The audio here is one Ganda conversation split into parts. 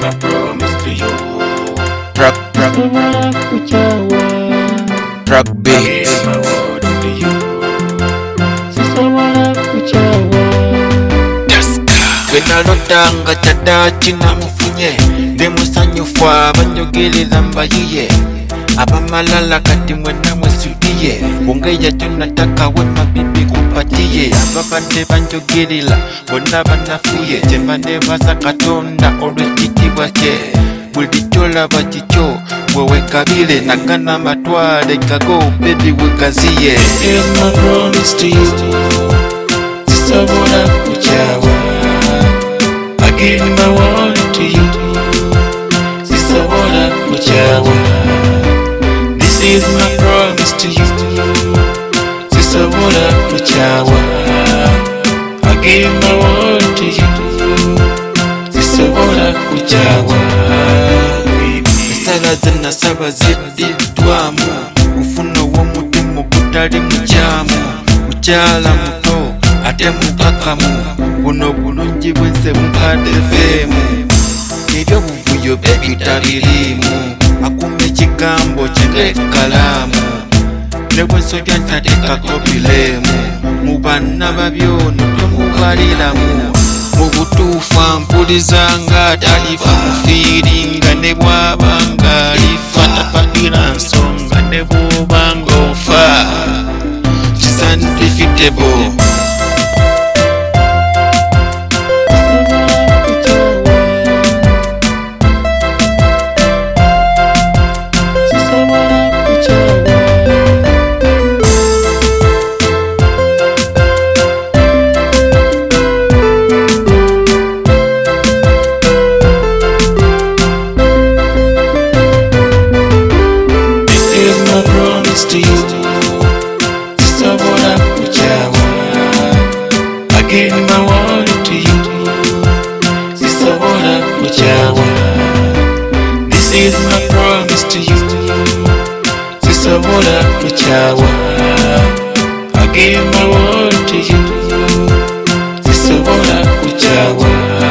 my promise to you. Drug beats. I gave my word to you. Bwenalotanga kyaddaaki namufunye ndi musanyufu abanjogerera mbayiye abamalala kati mwenna mwesidiye bungeya kyonatakawe mabibi kupatiye ababadde banjogerera bonna banafuye kyemba nebaza Katonda olw'ekitiibwa kye buli kyolaba kikyo bwe wekabire nagana amatwale gago bebi wegaziye. This is my promise to you. Sisobola kukyawa. I give my word to you. Sisobola kukyawa. This is my promise to you. Sisobola kukyawa. I give my word to you. Sisobola kukyawa. Esala ze nasaba ziddiddwamu gufuna ow'omutima ogutali mukyamu mukyala muto ate mukakamu buno bulungi bwense bunkadefeemu ebyo buvuyo bebitabiriimu akuma ekigambo kyeng'ekkalaamu ne bwensojja ntateekako bileemu mu banna babyono tomubaliramu mu butuufu ampuliza nga talifa mufiiringa ne bw'abanga alifa tapagira nsonga ne bw'obanga ofa She's undefeatable. To you, sisobola kukyawa. I give my word to you, sisobola kukyawa. This is my promise to you, sisobola kukyawa. I give my word to you, sisobola kukyawa.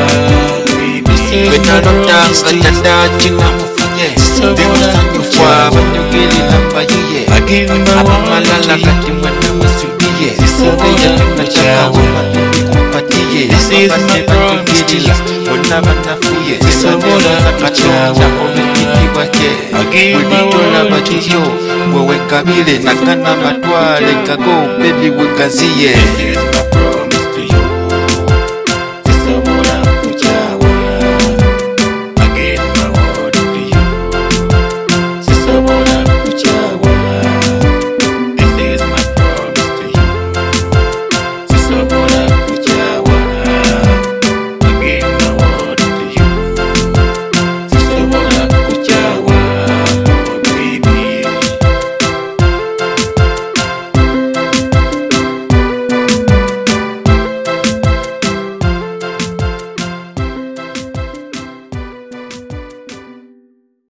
Bwenalotanga kyaddaaki namufunye ndi musanyufu abanjogerera mbayiye abamalala kati mwenna mwesidiye bungeya kyonatakawe mabibi kupatiye ababadde banjogerera bonna banafuye nebanebaza Katonda olw'ekitiibwa kye buli kyolaba kikyo bwe wekabire nagana amatwale gago bebi wegaziye.